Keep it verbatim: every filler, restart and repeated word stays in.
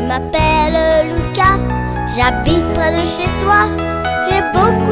m'appelle Lucas, j'habite près de chez toi. J'ai beaucoup